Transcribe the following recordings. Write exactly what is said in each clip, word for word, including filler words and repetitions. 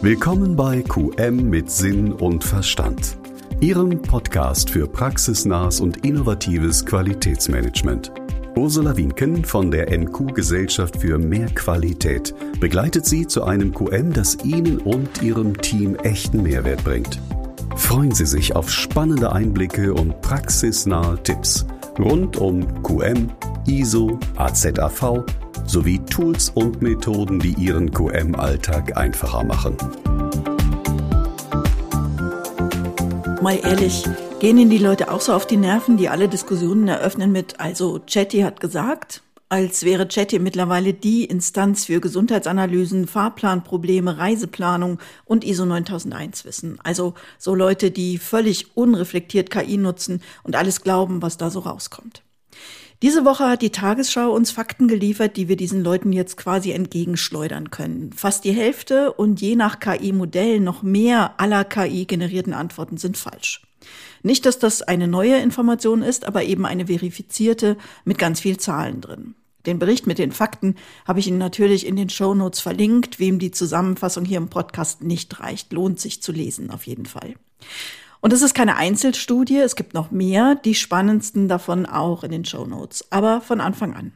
Willkommen bei Q M mit Sinn und Verstand, Ihrem Podcast für praxisnahes und innovatives Qualitätsmanagement. Ursula Wienken von der N Q-Gesellschaft für mehr Qualität begleitet Sie zu einem Q M, das Ihnen und Ihrem Team echten Mehrwert bringt. Freuen Sie sich auf spannende Einblicke und praxisnahe Tipps rund um Q M, I S O, A Z A V sowie Tools und Methoden, die Ihren Q M-Alltag einfacher machen. Mal ehrlich, gehen Ihnen die Leute auch so auf die Nerven, die alle Diskussionen eröffnen mit, also Chatty hat gesagt, als wäre Chatty mittlerweile die Instanz für Gesundheitsanalysen, Fahrplanprobleme, Reiseplanung und I S O neuntausend Wissen. Also so Leute, die völlig unreflektiert K I nutzen und alles glauben, was da so rauskommt. Diese Woche hat die Tagesschau uns Fakten geliefert, die wir diesen Leuten jetzt quasi entgegenschleudern können. Fast die Hälfte und je nach K I-Modell noch mehr aller K I-generierten Antworten sind falsch. Nicht, dass das eine neue Information ist, aber eben eine verifizierte mit ganz viel Zahlen drin. Den Bericht mit den Fakten habe ich Ihnen natürlich in den Shownotes verlinkt. Wem die Zusammenfassung hier im Podcast nicht reicht, lohnt sich zu lesen auf jeden Fall. Und es ist keine Einzelstudie, es gibt noch mehr, die spannendsten davon auch in den Shownotes, aber von Anfang an.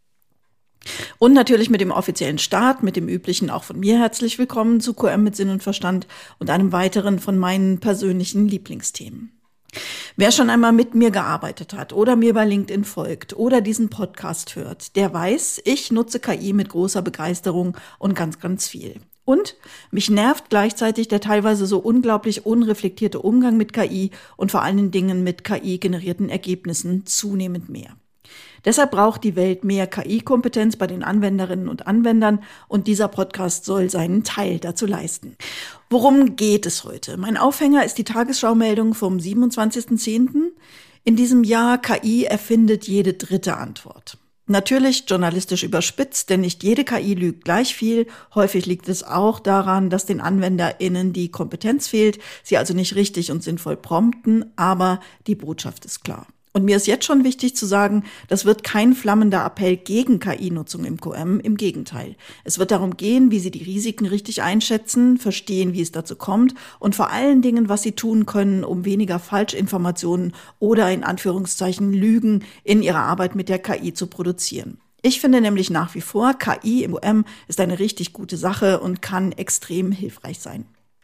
Und natürlich mit dem offiziellen Start, mit dem üblichen auch von mir herzlich willkommen zu Q M mit Sinn und Verstand und einem weiteren von meinen persönlichen Lieblingsthemen. Wer schon einmal mit mir gearbeitet hat oder mir bei LinkedIn folgt oder diesen Podcast hört, der weiß, ich nutze K I mit großer Begeisterung und ganz, ganz viel. Und mich nervt gleichzeitig der teilweise so unglaublich unreflektierte Umgang mit K I und vor allen Dingen mit K I-generierten Ergebnissen zunehmend mehr. Deshalb braucht die Welt mehr K I-Kompetenz bei den Anwenderinnen und Anwendern und dieser Podcast soll seinen Teil dazu leisten. Worum geht es heute? Mein Aufhänger ist die Tagesschau-Meldung vom siebenundzwanzigsten zehnten In diesem Jahr K I erfindet jede dritte Antwort. Natürlich journalistisch überspitzt, denn nicht jede K I lügt gleich viel. Häufig liegt es auch daran, dass den AnwenderInnen die Kompetenz fehlt, sie also nicht richtig und sinnvoll prompten, aber die Botschaft ist klar. Und mir ist jetzt schon wichtig zu sagen, das wird kein flammender Appell gegen K I-Nutzung im Q M, im Gegenteil. Es wird darum gehen, wie Sie die Risiken richtig einschätzen, verstehen, wie es dazu kommt und vor allen Dingen, was Sie tun können, um weniger Falschinformationen oder in Anführungszeichen Lügen in Ihrer Arbeit mit der K I zu produzieren. Ich finde nämlich nach wie vor, K I im Q M ist eine richtig gute Sache und kann extrem hilfreich sein.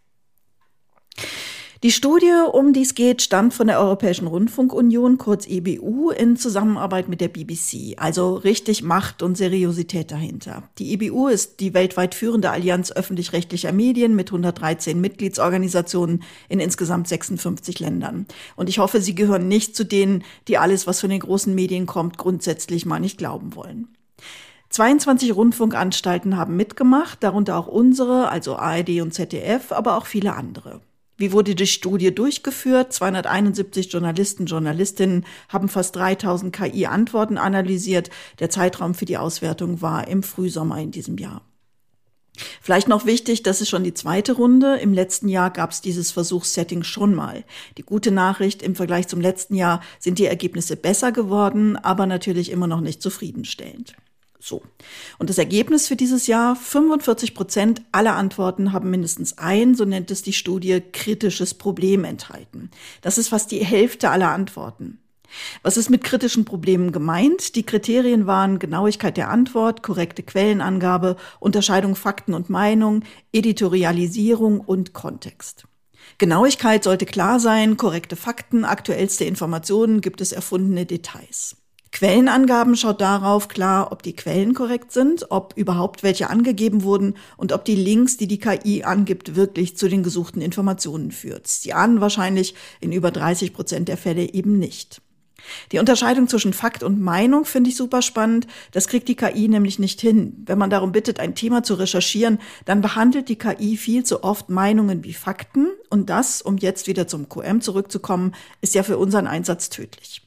Die Studie, um die es geht, stammt von der Europäischen Rundfunkunion, kurz E B U, in Zusammenarbeit mit der B B C. Also richtig Macht und Seriosität dahinter. Die E B U ist die weltweit führende Allianz öffentlich-rechtlicher Medien mit hundertdreizehn Mitgliedsorganisationen in insgesamt sechsundfünfzig Ländern. Und ich hoffe, Sie gehören nicht zu denen, die alles, was von den großen Medien kommt, grundsätzlich mal nicht glauben wollen. zweiundzwanzig Rundfunkanstalten haben mitgemacht, darunter auch unsere, also A R D und Z D F, aber auch viele andere. Wie wurde die Studie durchgeführt? zweihunderteinundsiebzig Journalisten, Journalistinnen haben fast dreitausend K I-Antworten analysiert. Der Zeitraum für die Auswertung war im Frühsommer in diesem Jahr. Vielleicht noch wichtig, das ist schon die zweite Runde. Im letzten Jahr gab es dieses Versuchssetting schon mal. Die gute Nachricht, im Vergleich zum letzten Jahr sind die Ergebnisse besser geworden, aber natürlich immer noch nicht zufriedenstellend. So. Und das Ergebnis für dieses Jahr, fünfundvierzig Prozent aller Antworten haben mindestens ein, so nennt es die Studie, kritisches Problem enthalten. Das ist fast die Hälfte aller Antworten. Was ist mit kritischen Problemen gemeint? Die Kriterien waren Genauigkeit der Antwort, korrekte Quellenangabe, Unterscheidung Fakten und Meinung, Editorialisierung und Kontext. Genauigkeit sollte klar sein, korrekte Fakten, aktuellste Informationen, gibt es erfundene Details. Quellenangaben schaut darauf klar, ob die Quellen korrekt sind, ob überhaupt welche angegeben wurden und ob die Links, die die K I angibt, wirklich zu den gesuchten Informationen führt. Sie ahnen wahrscheinlich in über dreißig Prozent der Fälle eben nicht. Die Unterscheidung zwischen Fakt und Meinung finde ich super spannend. Das kriegt die K I nämlich nicht hin. Wenn man darum bittet, ein Thema zu recherchieren, dann behandelt die K I viel zu oft Meinungen wie Fakten. Und das, um jetzt wieder zum Q M zurückzukommen, ist ja für unseren Einsatz tödlich.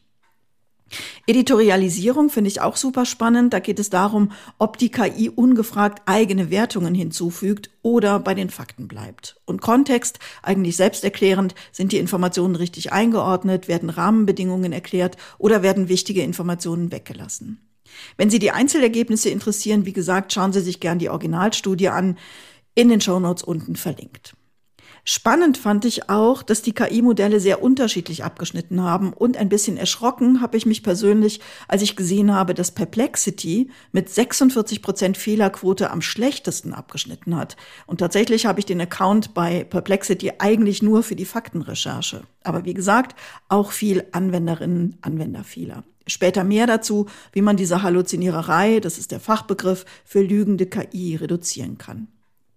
Editorialisierung finde ich auch super spannend. Da geht es darum, ob die K I ungefragt eigene Wertungen hinzufügt oder bei den Fakten bleibt. Und Kontext, eigentlich selbsterklärend, sind die Informationen richtig eingeordnet, werden Rahmenbedingungen erklärt oder werden wichtige Informationen weggelassen. Wenn Sie die Einzelergebnisse interessieren, wie gesagt, schauen Sie sich gern die Originalstudie an. in den Shownotes unten verlinkt. Spannend fand ich auch, dass die K I-Modelle sehr unterschiedlich abgeschnitten haben und ein bisschen erschrocken habe ich mich persönlich, als ich gesehen habe, dass Perplexity mit sechsundvierzig Prozent Fehlerquote am schlechtesten abgeschnitten hat. Und tatsächlich habe ich den Account bei Perplexity eigentlich nur für die Faktenrecherche. Aber wie gesagt, auch viel Anwenderinnen, Anwenderfehler. Später mehr dazu, wie man diese Halluziniererei, das ist der Fachbegriff, für lügende K I reduzieren kann.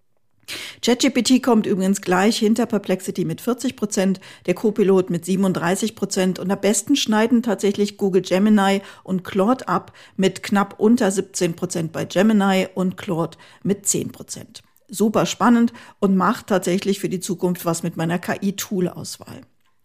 ChatGPT kommt übrigens gleich hinter Perplexity mit vierzig Prozent, der Copilot mit siebenunddreißig Prozent und am besten schneiden tatsächlich Google Gemini und Claude ab mit knapp unter siebzehn Prozent bei Gemini und Claude mit zehn Prozent. Super spannend und macht tatsächlich für die Zukunft was mit meiner K I-Tool-Auswahl.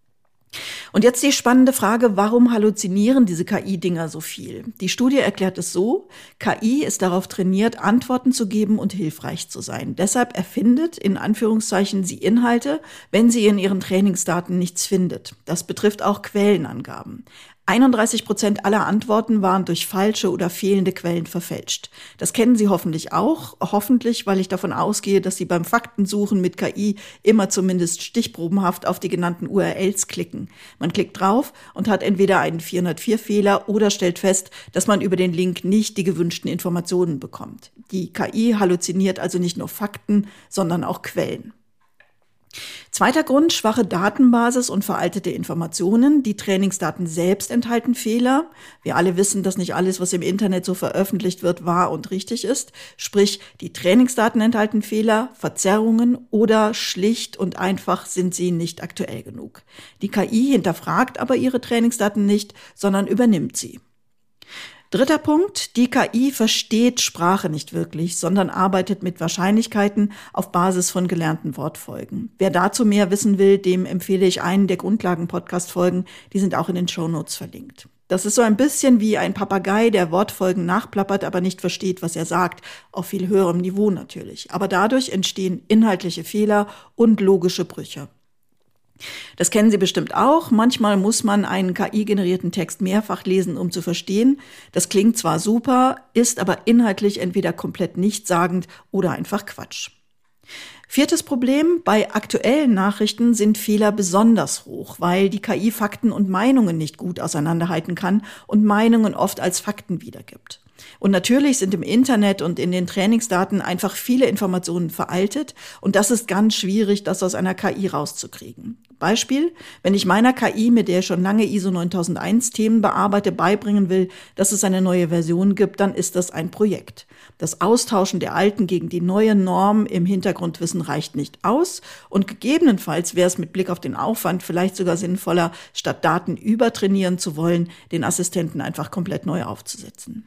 Und jetzt die spannende Frage, warum halluzinieren diese K I-Dinger so viel? Die Studie erklärt es so, K I ist darauf trainiert, Antworten zu geben und hilfreich zu sein. Deshalb erfindet, in Anführungszeichen, sie Inhalte, wenn sie in ihren Trainingsdaten nichts findet. Das betrifft auch Quellenangaben. einunddreißig Prozent aller Antworten waren durch falsche oder fehlende Quellen verfälscht. Das kennen Sie hoffentlich auch. Hoffentlich, weil ich davon ausgehe, dass Sie beim Faktensuchen mit K I immer zumindest stichprobenhaft auf die genannten U R Ls klicken. Man klickt drauf und hat entweder einen vierhundertvier Fehler oder stellt fest, dass man über den Link nicht die gewünschten Informationen bekommt. Die K I halluziniert also nicht nur Fakten, sondern auch Quellen. Zweiter Grund, schwache Datenbasis und veraltete Informationen. Die Trainingsdaten selbst enthalten Fehler. Wir alle wissen, dass nicht alles, was im Internet so veröffentlicht wird, wahr und richtig ist. Sprich, die Trainingsdaten enthalten Fehler, Verzerrungen oder schlicht und einfach sind sie nicht aktuell genug. Die K I hinterfragt aber ihre Trainingsdaten nicht, sondern übernimmt sie. Dritter Punkt, die K I versteht Sprache nicht wirklich, sondern arbeitet mit Wahrscheinlichkeiten auf Basis von gelernten Wortfolgen. Wer dazu mehr wissen will, dem empfehle ich einen der Grundlagen-Podcast-Folgen, die sind auch in den Shownotes verlinkt. Das ist so ein bisschen wie ein Papagei, der Wortfolgen nachplappert, aber nicht versteht, was er sagt, auf viel höherem Niveau natürlich. Aber dadurch entstehen inhaltliche Fehler und logische Brüche. Das kennen Sie bestimmt auch. Manchmal muss man einen K I-generierten Text mehrfach lesen, um zu verstehen. Das klingt zwar super, ist aber inhaltlich entweder komplett nichtssagend oder einfach Quatsch. Viertes Problem, bei aktuellen Nachrichten sind Fehler besonders hoch, weil die K I Fakten und Meinungen nicht gut auseinanderhalten kann und Meinungen oft als Fakten wiedergibt. Und natürlich sind im Internet und in den Trainingsdaten einfach viele Informationen veraltet und das ist ganz schwierig, das aus einer K I rauszukriegen. Beispiel, wenn ich meiner K I, mit der ich schon lange I S O neuntausendeins Themen bearbeite, beibringen will, dass es eine neue Version gibt, dann ist das ein Projekt. Das Austauschen der alten gegen die neue Norm im Hintergrundwissen reicht nicht aus und gegebenenfalls wäre es mit Blick auf den Aufwand vielleicht sogar sinnvoller, statt Daten übertrainieren zu wollen, den Assistenten einfach komplett neu aufzusetzen.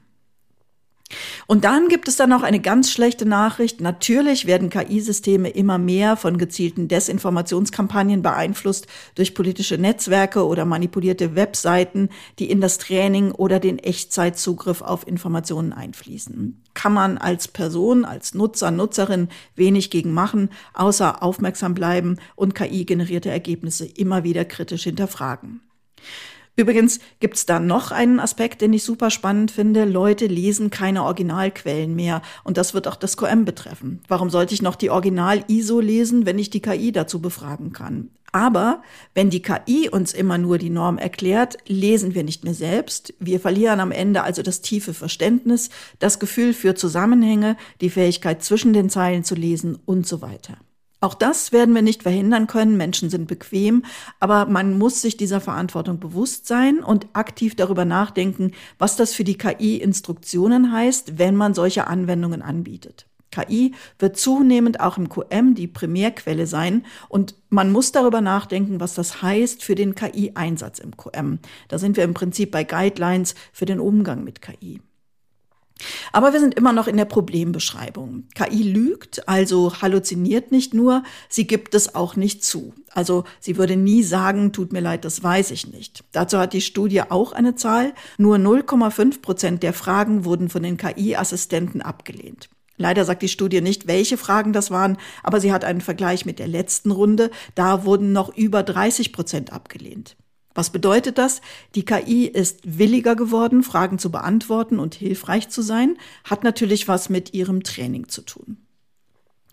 Und dann gibt es dann noch eine ganz schlechte Nachricht. Natürlich werden K I-Systeme immer mehr von gezielten Desinformationskampagnen beeinflusst durch politische Netzwerke oder manipulierte Webseiten, die in das Training oder den Echtzeitzugriff auf Informationen einfließen. Kann man als Person, als Nutzer, Nutzerin wenig gegen machen, außer aufmerksam bleiben und K I-generierte Ergebnisse immer wieder kritisch hinterfragen. Übrigens gibt es da noch einen Aspekt, den ich super spannend finde. Leute lesen keine Originalquellen mehr und das wird auch das Q M betreffen. Warum sollte ich noch die Original-I S O lesen, wenn ich die K I dazu befragen kann? Aber wenn die K I uns immer nur die Norm erklärt, lesen wir nicht mehr selbst. Wir verlieren am Ende also das tiefe Verständnis, das Gefühl für Zusammenhänge, die Fähigkeit zwischen den Zeilen zu lesen und so weiter. Auch das werden wir nicht verhindern können. Menschen sind bequem, aber man muss sich dieser Verantwortung bewusst sein und aktiv darüber nachdenken, was das für die K I-Instruktionen heißt, wenn man solche Anwendungen anbietet. K I wird zunehmend auch im Q M die Primärquelle sein und man muss darüber nachdenken, was das heißt für den K I-Einsatz im Q M. Da sind wir im Prinzip bei Guidelines für den Umgang mit K I. Aber wir sind immer noch in der Problembeschreibung. K I lügt, also halluziniert nicht nur, sie gibt es auch nicht zu. Also sie würde nie sagen, tut mir leid, das weiß ich nicht. Dazu hat die Studie auch eine Zahl. Nur null Komma fünf Prozent der Fragen wurden von den K I-Assistenten abgelehnt. Leider sagt die Studie nicht, welche Fragen das waren, aber sie hat einen Vergleich mit der letzten Runde. Da wurden noch über dreißig Prozent abgelehnt. Was bedeutet das? Die K I ist williger geworden, Fragen zu beantworten und hilfreich zu sein, hat natürlich was mit ihrem Training zu tun.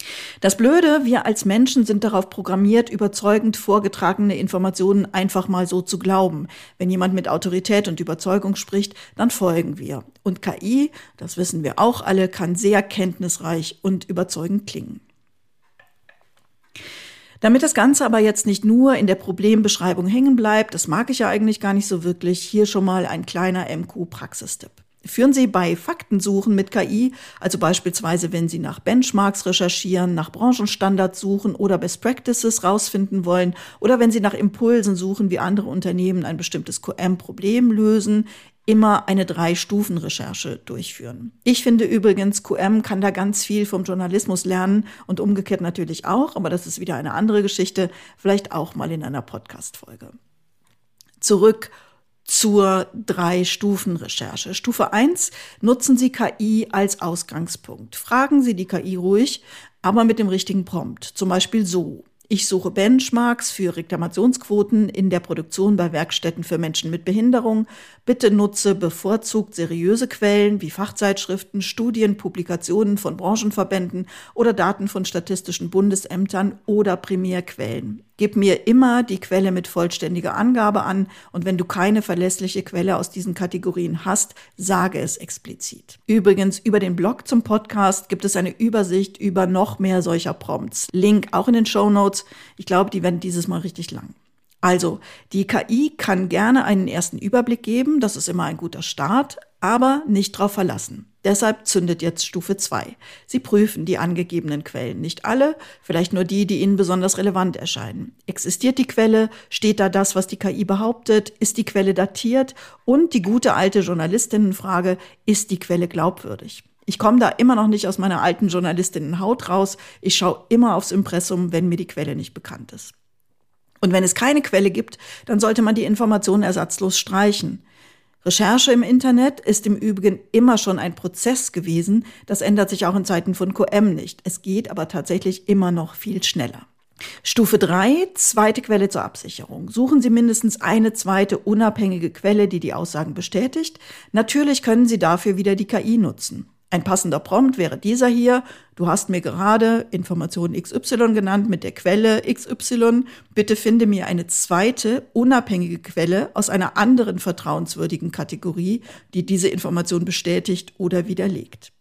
Das Blöde, wir als Menschen sind darauf programmiert, überzeugend vorgetragene Informationen einfach mal so zu glauben. Wenn jemand mit Autorität und Überzeugung spricht, dann folgen wir. Und K I, das wissen wir auch alle, kann sehr kenntnisreich und überzeugend klingen. Damit das Ganze aber jetzt nicht nur in der Problembeschreibung hängen bleibt, das mag ich ja eigentlich gar nicht so wirklich, hier schon mal ein kleiner M Q-Praxistipp. Führen Sie bei Faktensuchen mit K I, also beispielsweise wenn Sie nach Benchmarks recherchieren, nach Branchenstandards suchen oder Best Practices rausfinden wollen oder wenn Sie nach Impulsen suchen, wie andere Unternehmen ein bestimmtes Q M-Problem lösen, immer eine Drei-Stufen-Recherche durchführen. Ich finde übrigens, Q M kann da ganz viel vom Journalismus lernen und umgekehrt natürlich auch, aber das ist wieder eine andere Geschichte, vielleicht auch mal in einer Podcast-Folge. Zurück zur Drei-Stufen-Recherche. Stufe eins, nutzen Sie K I als Ausgangspunkt. Fragen Sie die K I ruhig, aber mit dem richtigen Prompt. Zum Beispiel so: Ich suche Benchmarks für Reklamationsquoten in der Produktion bei Werkstätten für Menschen mit Behinderung. Bitte nutze bevorzugt seriöse Quellen wie Fachzeitschriften, Studien, Publikationen von Branchenverbänden oder Daten von statistischen Bundesämtern oder Primärquellen. Gib mir immer die Quelle mit vollständiger Angabe an und wenn du keine verlässliche Quelle aus diesen Kategorien hast, sage es explizit. Übrigens, über den Blog zum Podcast gibt es eine Übersicht über noch mehr solcher Prompts. Link auch in den Shownotes. Ich glaube, die werden dieses Mal richtig lang. Also, die K I kann gerne einen ersten Überblick geben, das ist immer ein guter Start, aber nicht drauf verlassen. Deshalb zündet jetzt Stufe zwei. Sie prüfen die angegebenen Quellen. Nicht alle, vielleicht nur die, die Ihnen besonders relevant erscheinen. Existiert die Quelle? Steht da das, was die K I behauptet? Ist die Quelle datiert? Und die gute alte Journalistinnenfrage, ist die Quelle glaubwürdig? Ich komme da immer noch nicht aus meiner alten Journalistinnenhaut raus. Ich schaue immer aufs Impressum, wenn mir die Quelle nicht bekannt ist. Und wenn es keine Quelle gibt, dann sollte man die Informationen ersatzlos streichen. Recherche im Internet ist im Übrigen immer schon ein Prozess gewesen. Das ändert sich auch in Zeiten von Q M nicht. Es geht aber tatsächlich immer noch viel schneller. Stufe drei, zweite Quelle zur Absicherung. Suchen Sie mindestens eine zweite unabhängige Quelle, die die Aussagen bestätigt. Natürlich können Sie dafür wieder die K I nutzen. Ein passender Prompt wäre dieser hier: Du hast mir gerade Information X Y genannt mit der Quelle X Y. Bitte finde mir eine zweite, unabhängige Quelle aus einer anderen vertrauenswürdigen Kategorie, die diese Information bestätigt oder widerlegt.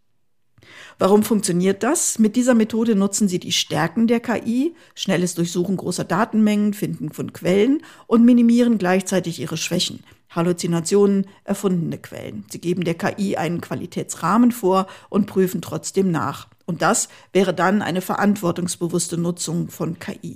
Warum funktioniert das? Mit dieser Methode nutzen Sie die Stärken der K I, schnelles Durchsuchen großer Datenmengen, Finden von Quellen und minimieren gleichzeitig ihre Schwächen. Halluzinationen, erfundene Quellen. Sie geben der K I einen Qualitätsrahmen vor und prüfen trotzdem nach. Und das wäre dann eine verantwortungsbewusste Nutzung von K I.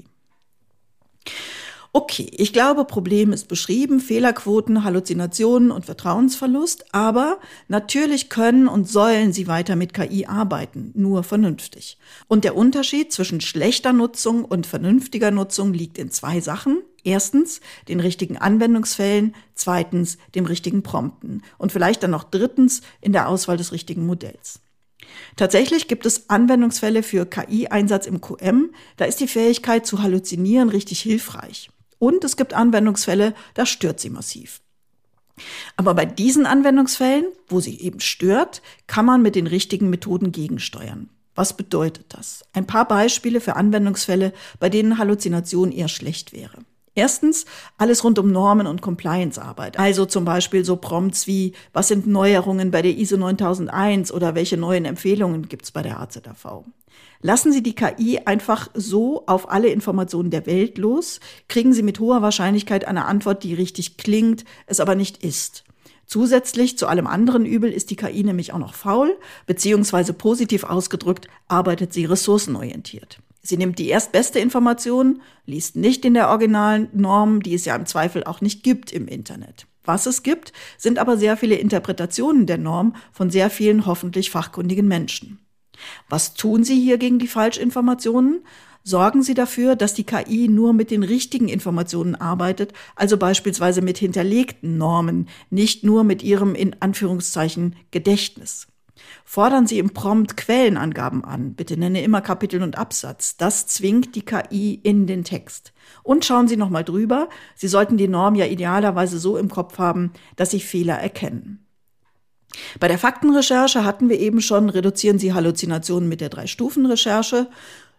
Okay, ich glaube, Problem ist beschrieben, Fehlerquoten, Halluzinationen und Vertrauensverlust, aber natürlich können und sollen Sie weiter mit K I arbeiten, nur vernünftig. Und der Unterschied zwischen schlechter Nutzung und vernünftiger Nutzung liegt in zwei Sachen. Erstens, den richtigen Anwendungsfällen, zweitens, dem richtigen Prompten und vielleicht dann noch drittens, in der Auswahl des richtigen Modells. Tatsächlich gibt es Anwendungsfälle für K I-Einsatz im Q M, da ist die Fähigkeit zu halluzinieren richtig hilfreich. Und es gibt Anwendungsfälle, da stört sie massiv. Aber bei diesen Anwendungsfällen, wo sie eben stört, kann man mit den richtigen Methoden gegensteuern. Was bedeutet das? Ein paar Beispiele für Anwendungsfälle, bei denen Halluzination eher schlecht wäre. Erstens, alles rund um Normen- und Compliance-Arbeit. Also zum Beispiel so Prompts wie, was sind Neuerungen bei der I S O neuntausendeins oder welche neuen Empfehlungen gibt's bei der A Z A V? Lassen Sie die K I einfach so auf alle Informationen der Welt los, kriegen Sie mit hoher Wahrscheinlichkeit eine Antwort, die richtig klingt, es aber nicht ist. Zusätzlich zu allem anderen Übel ist die K I nämlich auch noch faul, beziehungsweise positiv ausgedrückt, arbeitet sie ressourcenorientiert. Sie nimmt die erstbeste Information, liest nicht in der originalen Norm, die es ja im Zweifel auch nicht gibt im Internet. Was es gibt, sind aber sehr viele Interpretationen der Norm von sehr vielen hoffentlich fachkundigen Menschen. Was tun Sie hier gegen die Falschinformationen? Sorgen Sie dafür, dass die K I nur mit den richtigen Informationen arbeitet, also beispielsweise mit hinterlegten Normen, nicht nur mit ihrem in Anführungszeichen Gedächtnis. Fordern Sie im Prompt Quellenangaben an. Bitte nenne immer Kapitel und Absatz. Das zwingt die K I in den Text. Und schauen Sie nochmal drüber. Sie sollten die Norm ja idealerweise so im Kopf haben, dass Sie Fehler erkennen. Bei der Faktenrecherche hatten wir eben schon, reduzieren Sie Halluzinationen mit der Drei-Stufen-Recherche.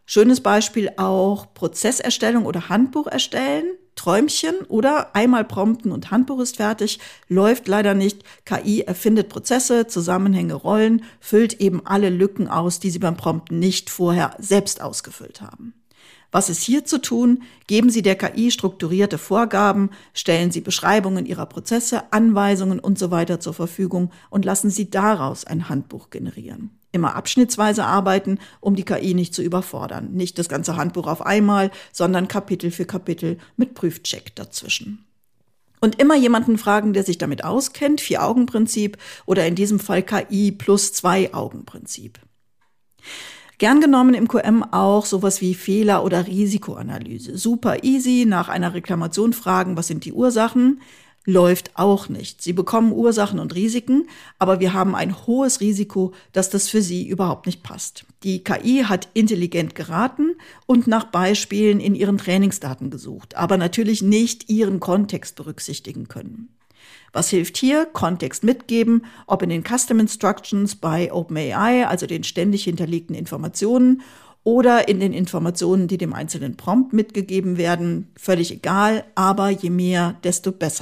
Schönes Beispiel auch Prozesserstellung oder Handbuch erstellen, Träumchen oder einmal prompten und Handbuch ist fertig, läuft leider nicht. K I erfindet Prozesse, Zusammenhänge, Rollen, füllt eben alle Lücken aus, die Sie beim Prompten nicht vorher selbst ausgefüllt haben. Was ist hier zu tun? Geben Sie der K I strukturierte Vorgaben, stellen Sie Beschreibungen Ihrer Prozesse, Anweisungen und so weiter zur Verfügung und lassen Sie daraus ein Handbuch generieren. Immer abschnittsweise arbeiten, um die K I nicht zu überfordern. Nicht das ganze Handbuch auf einmal, sondern Kapitel für Kapitel mit Prüfcheck dazwischen. Und immer jemanden fragen, der sich damit auskennt, Vier-Augen-Prinzip oder in diesem Fall K I plus Zwei-Augen-Prinzip. Gern genommen im Q M auch sowas wie Fehler- oder Risikoanalyse. Super easy, nach einer Reklamation fragen, was sind die Ursachen? Läuft auch nicht. Sie bekommen Ursachen und Risiken, aber wir haben ein hohes Risiko, dass das für Sie überhaupt nicht passt. Die K I hat intelligent geraten und nach Beispielen in ihren Trainingsdaten gesucht, aber natürlich nicht Ihren Kontext berücksichtigen können. Was hilft hier? Kontext mitgeben, ob in den Custom Instructions bei OpenAI, also den ständig hinterlegten Informationen, oder in den Informationen, die dem einzelnen Prompt mitgegeben werden. Völlig egal, aber je mehr, desto besser.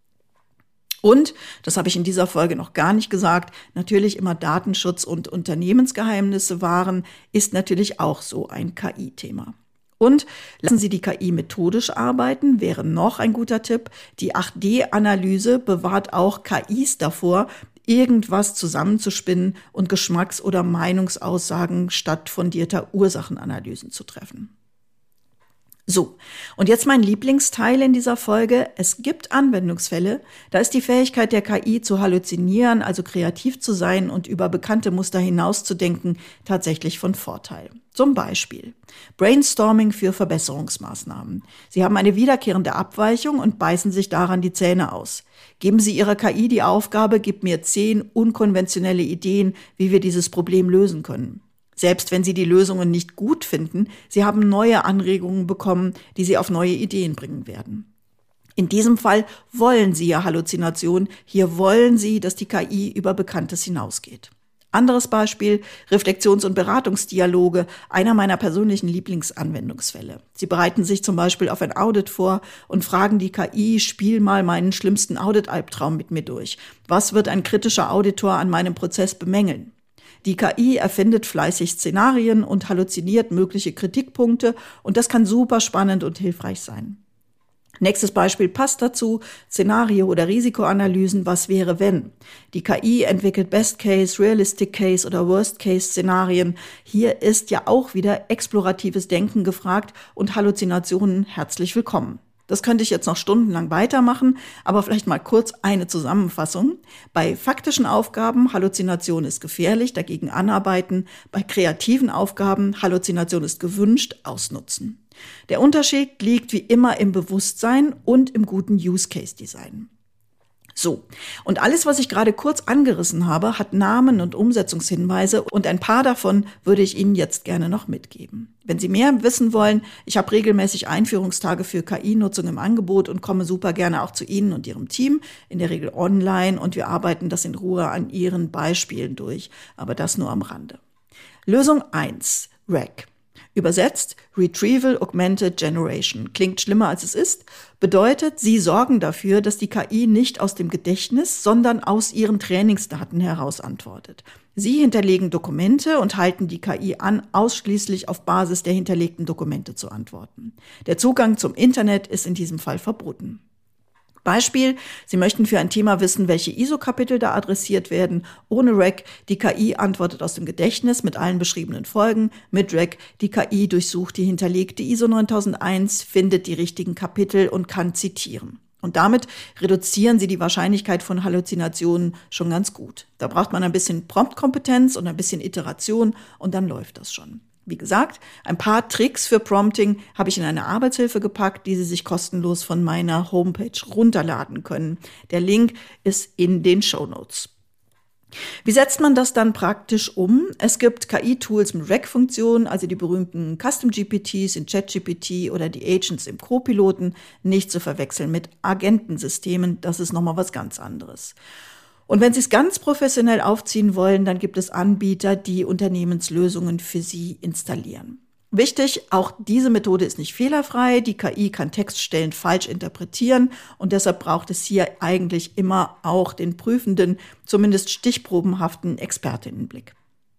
Und, das habe ich in dieser Folge noch gar nicht gesagt, natürlich immer Datenschutz und Unternehmensgeheimnisse wahren, ist natürlich auch so ein K I-Thema. Und lassen Sie die K I methodisch arbeiten, wäre noch ein guter Tipp. Die acht D Analyse bewahrt auch K Is davor, irgendwas zusammenzuspinnen und Geschmacks- oder Meinungsaussagen statt fundierter Ursachenanalysen zu treffen. So, und jetzt mein Lieblingsteil in dieser Folge. Es gibt Anwendungsfälle, da ist die Fähigkeit der K I zu halluzinieren, also kreativ zu sein und über bekannte Muster hinauszudenken, tatsächlich von Vorteil. Zum Beispiel Brainstorming für Verbesserungsmaßnahmen. Sie haben eine wiederkehrende Abweichung und beißen sich daran die Zähne aus. Geben Sie Ihrer K I die Aufgabe, gib mir zehn unkonventionelle Ideen, wie wir dieses Problem lösen können. Selbst wenn Sie die Lösungen nicht gut finden, Sie haben neue Anregungen bekommen, die Sie auf neue Ideen bringen werden. In diesem Fall wollen Sie ja Halluzination, hier wollen Sie, dass die K I über Bekanntes hinausgeht. Anderes Beispiel, Reflexions- und Beratungsdialoge, einer meiner persönlichen Lieblingsanwendungsfälle. Sie bereiten sich zum Beispiel auf ein Audit vor und fragen die K I, spiel mal meinen schlimmsten Audit-Albtraum mit mir durch. Was wird ein kritischer Auditor an meinem Prozess bemängeln? Die K I erfindet fleißig Szenarien und halluziniert mögliche Kritikpunkte und das kann super spannend und hilfreich sein. Nächstes Beispiel passt dazu, Szenario- oder Risikoanalysen, was wäre wenn? Die K I entwickelt Best-Case, Realistic-Case oder Worst-Case-Szenarien. Hier ist ja auch wieder exploratives Denken gefragt und Halluzinationen herzlich willkommen. Das könnte ich jetzt noch stundenlang weitermachen, aber vielleicht mal kurz eine Zusammenfassung. Bei faktischen Aufgaben, Halluzination ist gefährlich, dagegen anarbeiten. Bei kreativen Aufgaben, Halluzination ist gewünscht, ausnutzen. Der Unterschied liegt wie immer im Bewusstsein und im guten Use-Case-Design. So, und alles, was ich gerade kurz angerissen habe, hat Namen und Umsetzungshinweise und ein paar davon würde ich Ihnen jetzt gerne noch mitgeben. Wenn Sie mehr wissen wollen, ich habe regelmäßig Einführungstage für K I-Nutzung im Angebot und komme super gerne auch zu Ihnen und Ihrem Team, in der Regel online und wir arbeiten das in Ruhe an Ihren Beispielen durch, aber das nur am Rande. Lösung eins, R A G. Übersetzt Retrieval Augmented Generation. Klingt schlimmer als es ist, bedeutet, Sie sorgen dafür, dass die K I nicht aus dem Gedächtnis, sondern aus ihren Trainingsdaten heraus antwortet. Sie hinterlegen Dokumente und halten die K I an, ausschließlich auf Basis der hinterlegten Dokumente zu antworten. Der Zugang zum Internet ist in diesem Fall verboten. Beispiel, Sie möchten für ein Thema wissen, welche I S O-Kapitel da adressiert werden. Ohne R A G, die K I antwortet aus dem Gedächtnis mit allen beschriebenen Folgen. Mit R A G, die K I durchsucht die hinterlegte I S O neuntausendeins, findet die richtigen Kapitel und kann zitieren. Und damit reduzieren Sie die Wahrscheinlichkeit von Halluzinationen schon ganz gut. Da braucht man ein bisschen Promptkompetenz und ein bisschen Iteration und dann läuft das schon. Wie gesagt, ein paar Tricks für Prompting habe ich in eine Arbeitshilfe gepackt, die Sie sich kostenlos von meiner Homepage runterladen können. Der Link ist in den Shownotes. Wie setzt man das dann praktisch um? Es gibt K I-Tools mit R A G-Funktionen, also die berühmten Custom G P Ts in ChatGPT oder die Agents im Co-Piloten, nicht zu verwechseln mit Agentensystemen, das ist nochmal was ganz anderes. Und wenn Sie es ganz professionell aufziehen wollen, dann gibt es Anbieter, die Unternehmenslösungen für Sie installieren. Wichtig, auch diese Methode ist nicht fehlerfrei. Die K I kann Textstellen falsch interpretieren und deshalb braucht es hier eigentlich immer auch den prüfenden, zumindest stichprobenhaften Expertinnenblick.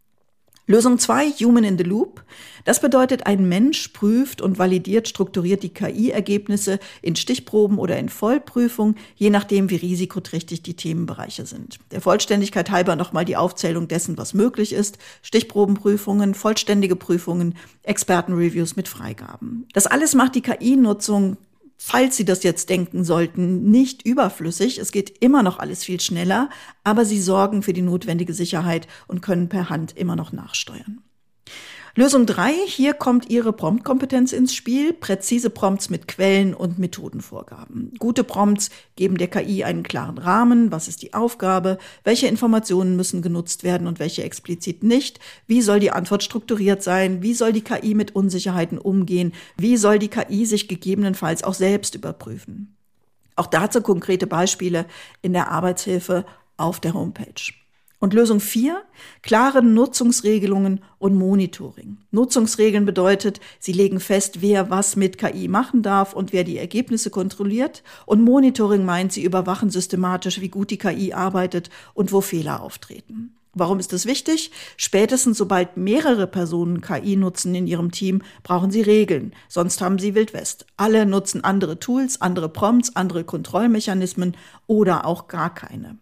Lösung zwei, Human in the Loop. Das bedeutet, ein Mensch prüft und validiert strukturiert die K I-Ergebnisse in Stichproben oder in Vollprüfung, je nachdem, wie risikoträchtig die Themenbereiche sind. Der Vollständigkeit halber nochmal die Aufzählung dessen, was möglich ist. Stichprobenprüfungen, vollständige Prüfungen, Expertenreviews mit Freigaben. Das alles macht die K I-Nutzung, falls Sie das jetzt denken sollten, nicht überflüssig. Es geht immer noch alles viel schneller, aber Sie sorgen für die notwendige Sicherheit und können per Hand immer noch nachsteuern. Lösung drei, hier kommt Ihre Promptkompetenz ins Spiel. Präzise Prompts mit Quellen und Methodenvorgaben. Gute Prompts geben der K I einen klaren Rahmen. Was ist die Aufgabe? Welche Informationen müssen genutzt werden und welche explizit nicht? Wie soll die Antwort strukturiert sein? Wie soll die K I mit Unsicherheiten umgehen? Wie soll die K I sich gegebenenfalls auch selbst überprüfen? Auch dazu konkrete Beispiele in der Arbeitshilfe auf der Homepage. Und Lösung vier, klare Nutzungsregelungen und Monitoring. Nutzungsregeln bedeutet, Sie legen fest, wer was mit K I machen darf und wer die Ergebnisse kontrolliert. Und Monitoring meint, Sie überwachen systematisch, wie gut die K I arbeitet und wo Fehler auftreten. Warum ist das wichtig? Spätestens sobald mehrere Personen K I nutzen in ihrem Team, brauchen sie Regeln. Sonst haben sie Wild West. Alle nutzen andere Tools, andere Prompts, andere Kontrollmechanismen oder auch gar keine.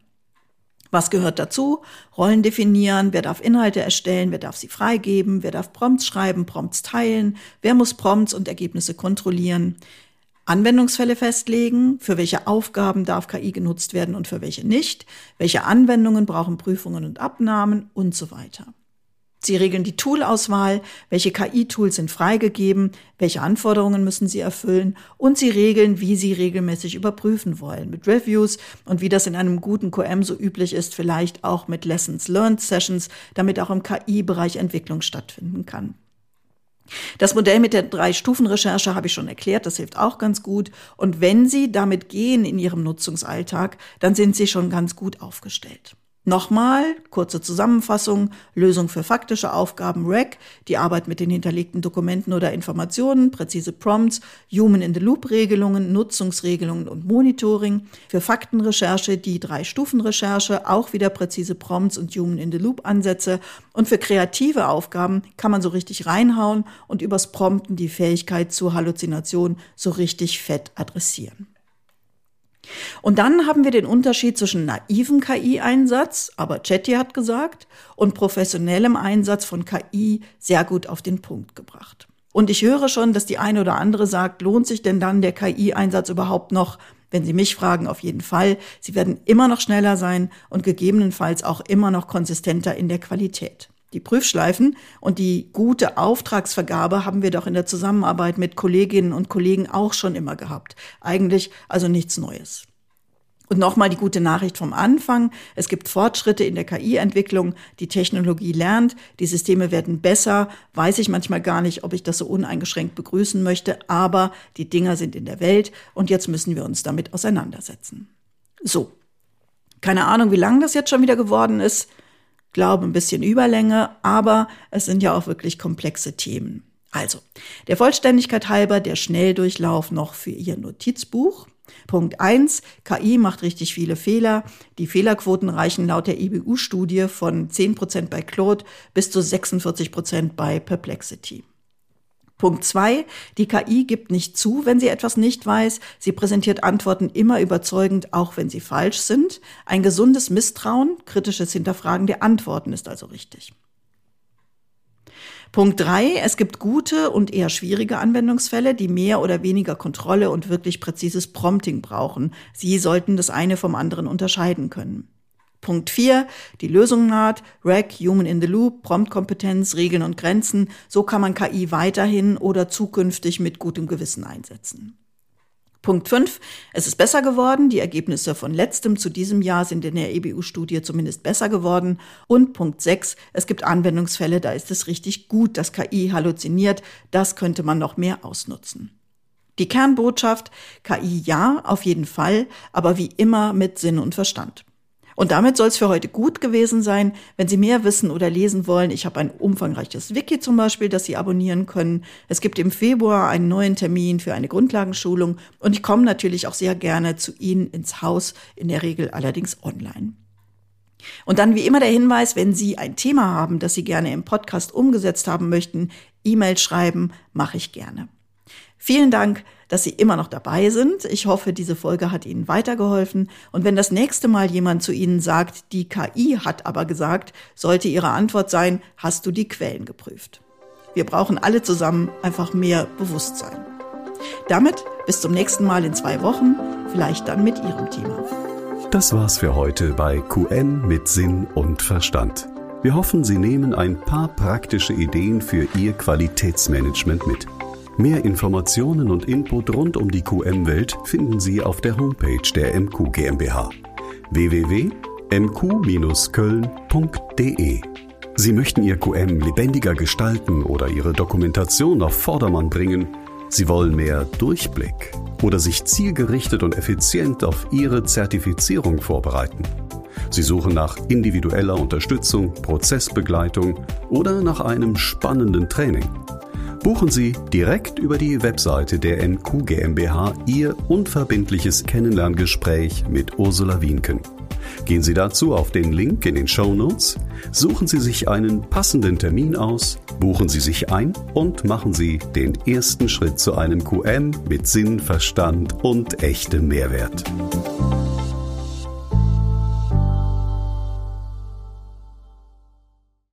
Was gehört dazu? Rollen definieren, wer darf Inhalte erstellen, wer darf sie freigeben, wer darf Prompts schreiben, Prompts teilen, wer muss Prompts und Ergebnisse kontrollieren. Anwendungsfälle festlegen, für welche Aufgaben darf K I genutzt werden und für welche nicht, welche Anwendungen brauchen Prüfungen und Abnahmen und so weiter. Sie regeln die Toolauswahl, welche K I-Tools sind freigegeben, welche Anforderungen müssen sie erfüllen und sie regeln, wie sie regelmäßig überprüfen wollen, mit Reviews und wie das in einem guten Q M so üblich ist, vielleicht auch mit Lessons Learned Sessions, damit auch im K I-Bereich Entwicklung stattfinden kann. Das Modell mit der Drei-Stufen-Recherche habe ich schon erklärt, das hilft auch ganz gut. Und wenn Sie damit gehen in Ihrem Nutzungsalltag, dann sind Sie schon ganz gut aufgestellt. Nochmal, kurze Zusammenfassung, Lösung für faktische Aufgaben R E C, die Arbeit mit den hinterlegten Dokumenten oder Informationen, präzise Prompts, Human-in-the-Loop-Regelungen, Nutzungsregelungen und Monitoring. Für Faktenrecherche die Drei-Stufen-Recherche, auch wieder präzise Prompts und Human-in-the-Loop-Ansätze. Und für kreative Aufgaben kann man so richtig reinhauen und übers Prompten die Fähigkeit zur Halluzination so richtig fett adressieren. Und dann haben wir den Unterschied zwischen naivem K I-Einsatz, aber Chetty hat gesagt, und professionellem Einsatz von K I sehr gut auf den Punkt gebracht. Und ich höre schon, dass die eine oder andere sagt, lohnt sich denn dann der K I-Einsatz überhaupt noch? Wenn Sie mich fragen, auf jeden Fall. Sie werden immer noch schneller sein und gegebenenfalls auch immer noch konsistenter in der Qualität. Die Prüfschleifen und die gute Auftragsvergabe haben wir doch in der Zusammenarbeit mit Kolleginnen und Kollegen auch schon immer gehabt. Eigentlich also nichts Neues. Und nochmal die gute Nachricht vom Anfang. Es gibt Fortschritte in der K I-Entwicklung. Die Technologie lernt. Die Systeme werden besser. Weiß ich manchmal gar nicht, ob ich das so uneingeschränkt begrüßen möchte. Aber die Dinger sind in der Welt und jetzt müssen wir uns damit auseinandersetzen. So. Keine Ahnung, wie lang das jetzt schon wieder geworden ist. Glaube ein bisschen Überlänge, aber es sind ja auch wirklich komplexe Themen. Also, der Vollständigkeit halber der Schnelldurchlauf noch für Ihr Notizbuch. Punkt eins, K I macht richtig viele Fehler. Die Fehlerquoten reichen laut der E B U-Studie von zehn Prozent bei Claude bis zu sechsundvierzig Prozent bei Perplexity. Punkt zwei, die K I gibt nicht zu, wenn sie etwas nicht weiß. Sie präsentiert Antworten immer überzeugend, auch wenn sie falsch sind. Ein gesundes Misstrauen, kritisches Hinterfragen der Antworten ist also richtig. Punkt drei, es gibt gute und eher schwierige Anwendungsfälle, die mehr oder weniger Kontrolle und wirklich präzises Prompting brauchen. Sie sollten das eine vom anderen unterscheiden können. Punkt vier, die Lösung naht, R E C, Human in the Loop, Promptkompetenz, Regeln und Grenzen. So kann man K I weiterhin oder zukünftig mit gutem Gewissen einsetzen. Punkt fünf, es ist besser geworden. Die Ergebnisse von letztem zu diesem Jahr sind in der E B U-Studie zumindest besser geworden. Und Punkt sechs, es gibt Anwendungsfälle, da ist es richtig gut, dass K I halluziniert. Das könnte man noch mehr ausnutzen. Die Kernbotschaft, K I ja, auf jeden Fall, aber wie immer mit Sinn und Verstand. Und damit soll es für heute gut gewesen sein. Wenn Sie mehr wissen oder lesen wollen, ich habe ein umfangreiches Wiki zum Beispiel, das Sie abonnieren können. Es gibt im Februar einen neuen Termin für eine Grundlagenschulung und ich komme natürlich auch sehr gerne zu Ihnen ins Haus, in der Regel allerdings online. Und dann wie immer der Hinweis, wenn Sie ein Thema haben, das Sie gerne im Podcast umgesetzt haben möchten, E-Mail schreiben, mache ich gerne. Vielen Dank, dass Sie immer noch dabei sind. Ich hoffe, diese Folge hat Ihnen weitergeholfen. Und wenn das nächste Mal jemand zu Ihnen sagt, die K I hat aber gesagt, sollte Ihre Antwort sein, hast du die Quellen geprüft? Wir brauchen alle zusammen einfach mehr Bewusstsein. Damit bis zum nächsten Mal in zwei Wochen, vielleicht dann mit Ihrem Thema. Das war's für heute bei Q M mit Sinn und Verstand. Wir hoffen, Sie nehmen ein paar praktische Ideen für Ihr Qualitätsmanagement mit. Mehr Informationen und Input rund um die Q M-Welt finden Sie auf der Homepage der M Q GmbH w w w punkt m q dash köln punkt d e. Sie möchten Ihr Q M lebendiger gestalten oder Ihre Dokumentation auf Vordermann bringen? Sie wollen mehr Durchblick oder sich zielgerichtet und effizient auf Ihre Zertifizierung vorbereiten? Sie suchen nach individueller Unterstützung, Prozessbegleitung oder nach einem spannenden Training? Buchen Sie direkt über die Webseite der M Q GmbH Ihr unverbindliches Kennenlerngespräch mit Ursula Wienken. Gehen Sie dazu auf den Link in den Shownotes, suchen Sie sich einen passenden Termin aus, buchen Sie sich ein und machen Sie den ersten Schritt zu einem Q M mit Sinn, Verstand und echtem Mehrwert.